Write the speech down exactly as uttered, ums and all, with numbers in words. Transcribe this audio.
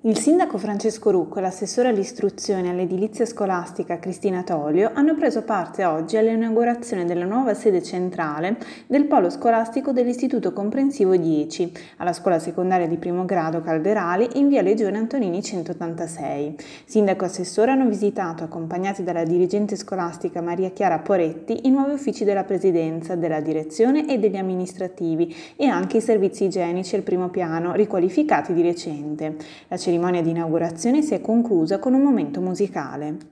Il sindaco Francesco Rucco e l'assessore all'istruzione e all'edilizia scolastica Cristina Tolio hanno preso parte oggi all'inaugurazione della nuova sede centrale del polo scolastico dell'Istituto Comprensivo dieci, alla scuola secondaria di primo grado Calderali in via Legione Antonini centottantasei. Sindaco e assessore hanno visitato, accompagnati dalla dirigente scolastica Maria Chiara Poretti, i nuovi uffici della presidenza, della direzione e degli amministrativi e anche i servizi igienici al primo piano, riqualificati di recente. La cerimonia di inaugurazione si è conclusa con un momento musicale.